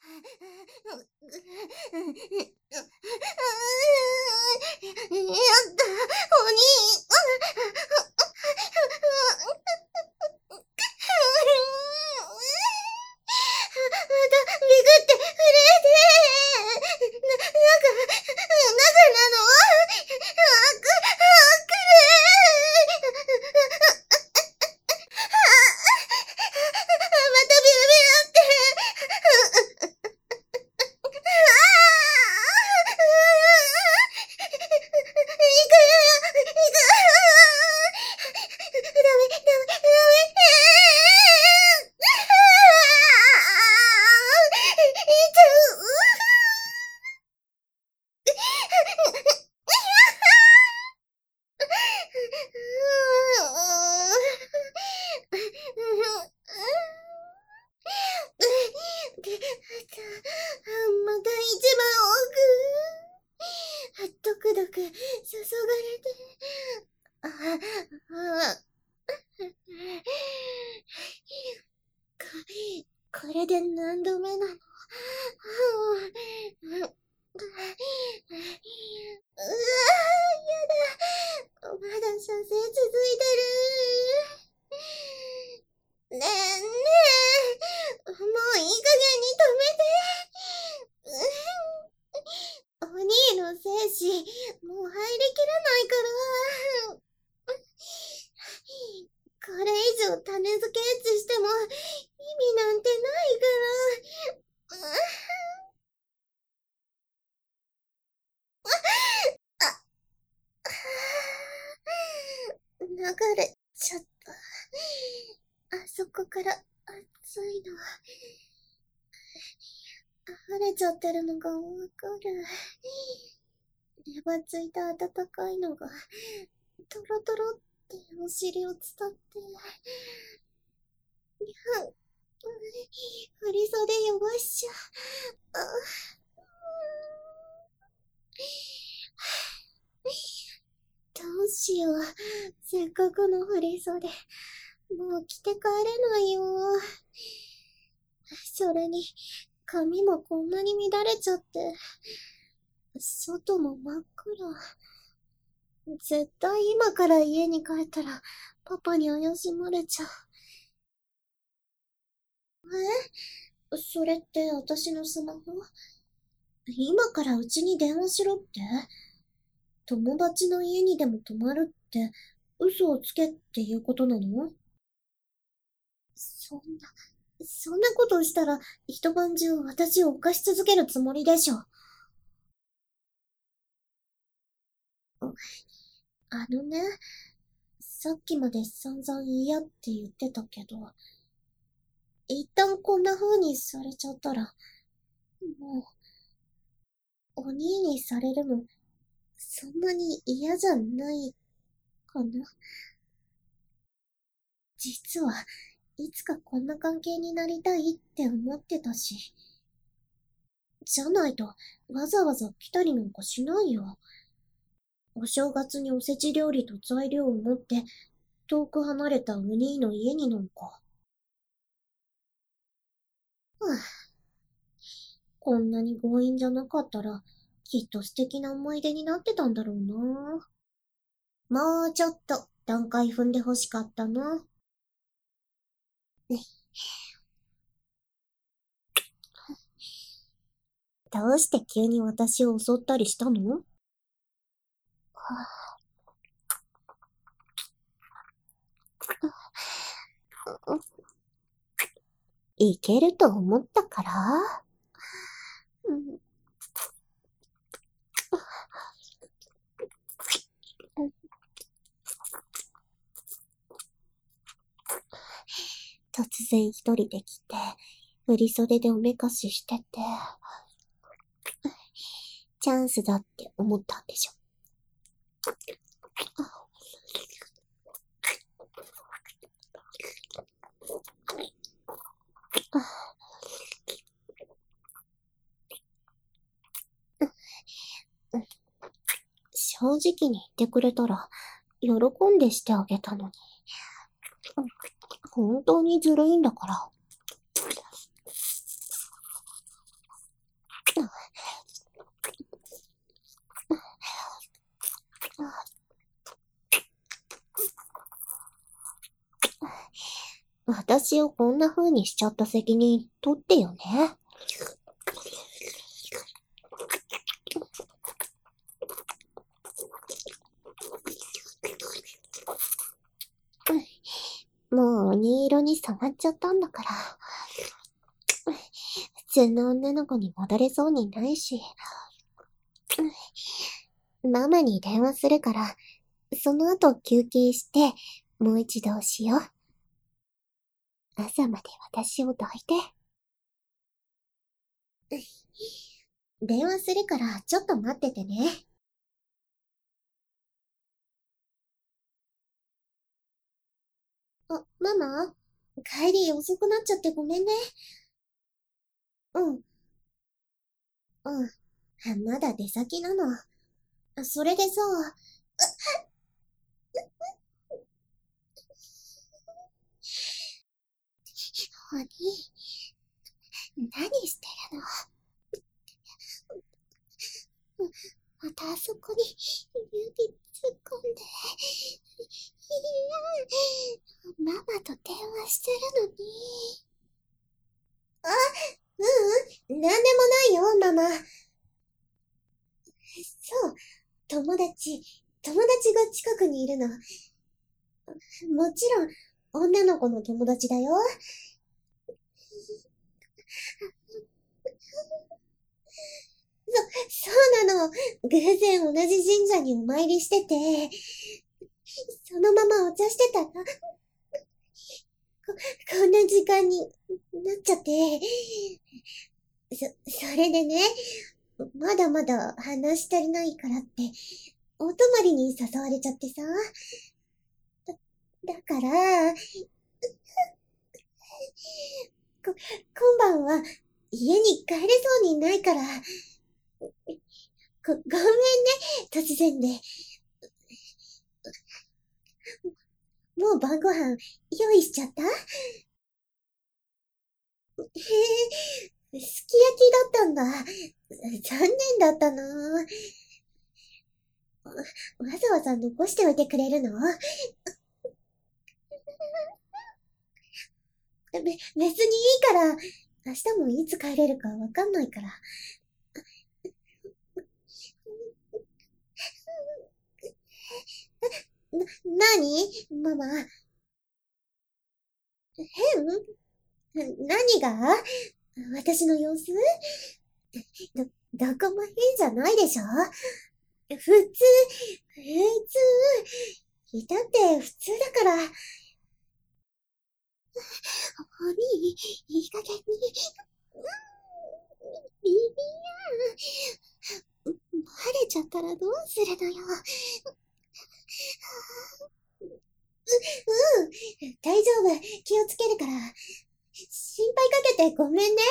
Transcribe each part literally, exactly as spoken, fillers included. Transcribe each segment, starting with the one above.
やった、お兄。また、ビグって震えて。な、なんか、中なの？あく、あくれ。またビュビュって。また一番奥。ドクドク注がれて。ああこ、これで何度目なの？うわ、やだ。まだ射精続いてる。ねえねえ、もういい加減に止めて。お兄の精子、もう入りきらないから。これ以上種付けエッチしても意味なんてないから。流れちゃった。あそこから熱いの。溢れちゃってるのがわかる。レバついた温かいのが、トロトロってお尻を伝って。振り袖汚しちゃう。どうしよう。せっかくの振り袖。もう着て帰れないよ。それに、髪もこんなに乱れちゃって。外も真っ暗。絶対今から家に帰ったら、パパに怪しまれちゃう。え？それって私のスマホ？今からうちに電話しろって？友達の家にでも泊まるって、嘘をつけっていうことなの？そんな、そんなことをしたら、一晩中私を犯し続けるつもりでしょ。あのね、さっきまで散々嫌って言ってたけど、一旦こんな風にされちゃったら、もう、お兄にされるの、そんなに嫌じゃないかな。実は、いつかこんな関係になりたいって思ってたし。じゃないと、わざわざ来たりなんかしないよ。お正月におせち料理と材料を持って、遠く離れたお兄の家になんか。はあ、こんなに強引じゃなかったら、きっと素敵な思い出になってたんだろうな。もうちょっと段階踏んで欲しかったな。どうして急に私を襲ったりしたの？いけると思ったから、うん、突然一人で来て、振り袖でおめかししてて、チャンスだって思ったんでしょ。正直に言ってくれたら、喜んでしてあげたのに。本当にずるいんだから。 私をこんな風にしちゃった責任取ってよね。もう鬼色に染まっちゃったんだから。普通の女の子に戻れそうにないし。ママに電話するから、その後休憩して、もう一度しよう。朝まで私を抱いて。電話するからちょっと待っててね。あ、ママ帰り遅くなっちゃってごめんね。うん。うん。まだ出先なの。それでさ、お兄、何してるの？またあそこに指突っ込んで。ママと電話してるのに。あ、ううん、なんでもないよ、ママ。そう、友達、友達が近くにいるの。もちろん、女の子の友達だよ。そ、そうなの。偶然同じ神社にお参りしてて、そのままお茶してたら、こ、こんな時間になっちゃって、そ、それでね、まだまだ話し足りないからって、お泊まりに誘われちゃってさ。だ、だから、こ、今晩は家に帰れそうにないから、ご、ごめんね、突然で。もう晩ご飯用意しちゃった？へえ、すき焼きだったんだ。残念だったな。わざわざ残しておいてくれるの？べ、別にいいから、明日もいつ帰れるかわかんないから。な、なにママ。変？何が？私の様子？ど、どこも変じゃないでしょ？普通、普通、いたって普通だから。お兄、いい加減に。ビビアン。バレちゃったらどうするのよ。うん、大丈夫。気をつけるから。心配かけてごめんね。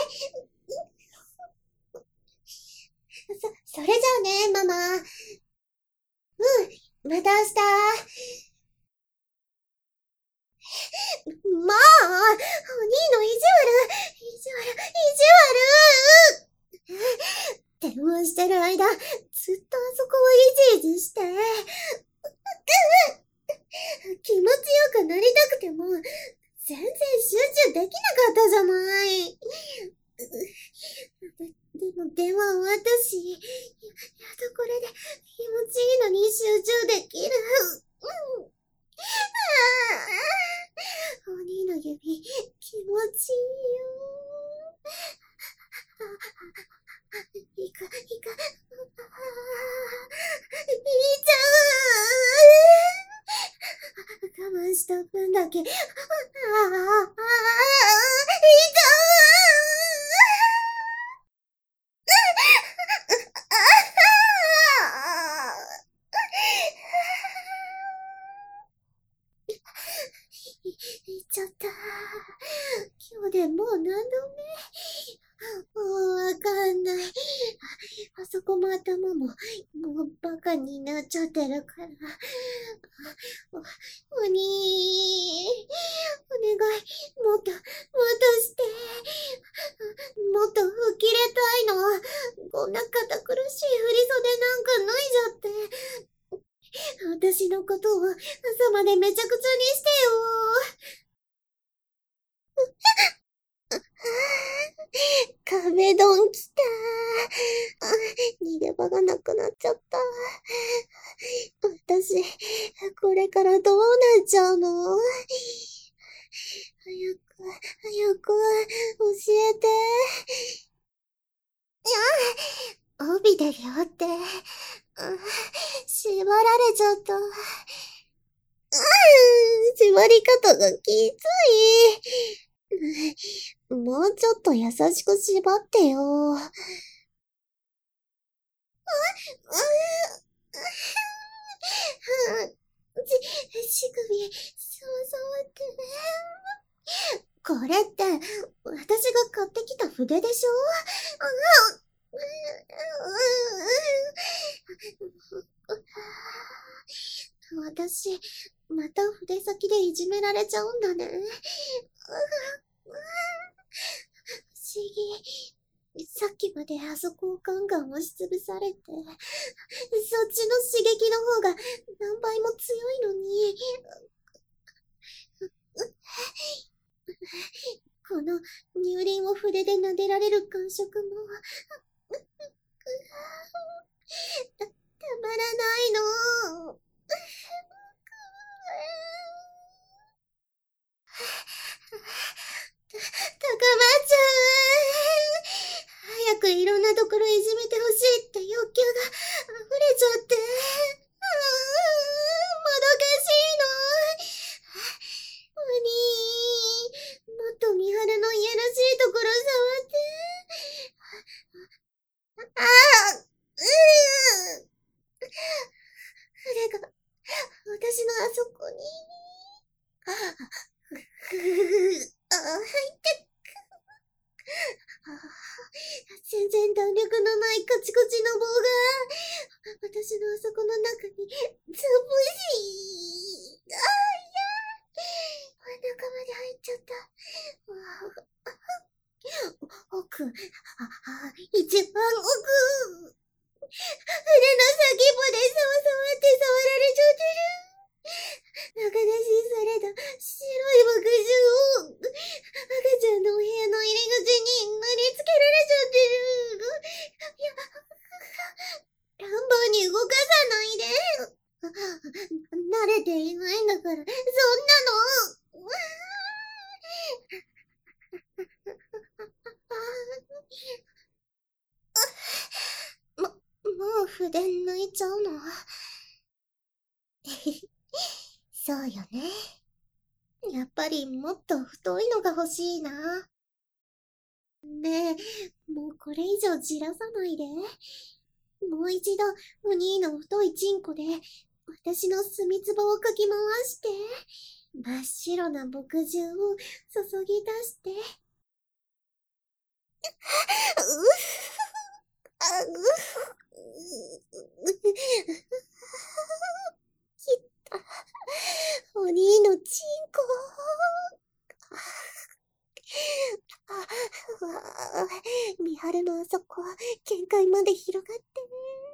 そ、それじゃあね、ママ。うん、また明日。もう、お兄の意地悪、意地悪、意地悪。電話してる間、ずっとあそこをいじいじして。気持ちよくなりたくても、全然集中できなかったじゃない。でも電話終わったし、やっとこれで気持ちいいのに集中できる。うん、お兄の指、気持ちいいよ。いか、いか、いいじゃん。我慢した分だけ、ああ、ああ、いいじゃん。い、いっちゃった。今日でもう何度目？もうわかんない。あ、あそこも頭も、もうバカになっちゃってるから。お、おにー、お願い、もっと、もっとして。もっと吹き入れたいの。こんな堅苦しい振り袖なんか脱いじゃって。私のことを朝までめちゃくちゃにしてよ。 壁ドン来たー。逃げ場がなくなっちゃった。私、これからどうなっちゃうの？早く、早く、教えて。帯で両手、縛られちゃった。縛り方がきつい。もうちょっと優しく縛ってよ。ち、乳首、そうそうってね。これって、私が買ってきた筆でしょ？私、また筆先でいじめられちゃうんだね。不思議。さっきまであそこをガンガン押しつぶされて、そっちの刺激の方が何倍も強いのに、この乳輪を筆で撫でられる感触も、た、たまらないの。高まっちゃう。早くいろんなところいじめてほしいって欲求が溢れちゃって。あー、もどかしいの。お兄、もっと美晴のいやらしいところ触って。ああ、うーん。筆が、私のあそこに。あ、ふふあ、入って全然弾力のないカチカチの棒が、私のあそこの中に、つぶし、あーいやー、真ん中まで入っちゃった。奥、あ、あ、一番奥。筆の先っぽでさわさわって触られちゃってる。中出しされた白い墨汁を赤ちゃんのお部屋の入り口に塗りつけられちゃってる。いや、乱暴に動かさないで。慣れていないんだから、そんなの。も、もう筆抜いちゃうの？そうよね。やっぱりもっと太いのが欲しいな。ねえ、もうこれ以上じらさないで。もう一度、お兄の太いチンコで、私の墨つばをかき回して、真っ白な墨汁を注ぎ出して。うふあうきった。お兄のチンコ。ああ、美晴のあそこ、限界まで広がってね。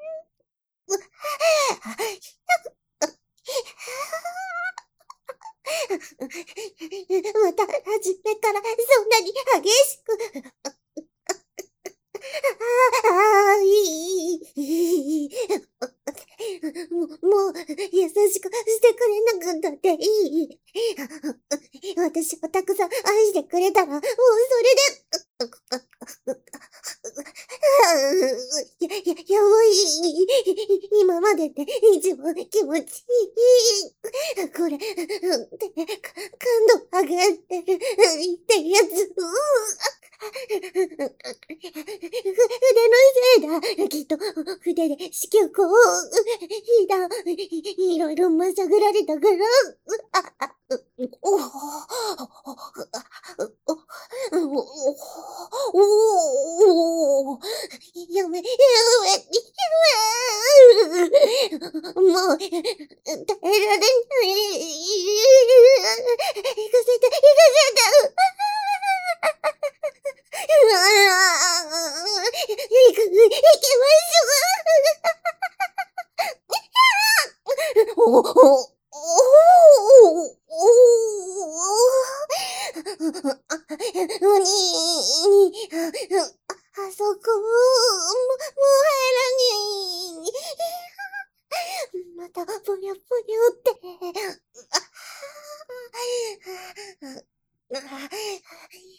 また、初めからそんなに激しく。ああ、いい。もう、もう、優しくしてくれなくったっていい。私をたくさん愛してくれたら、もうそれで。や、や、やばい。今までで一番気持ちいい。これ、で、か感度上がってるってやつ。筆のせいだ。きっと、筆で子宮口を、ひだ、いろいろまさぐられたから。あ、あ、おお、おお、やめ、やめ、やめ、もう、耐えられない。行かせて、行かせて。うわぁ、行く、行きましょう。お、お、お、お、おに、 あそこ、も、もう入らに。また、ぽよぽよって。あ、あ、あ、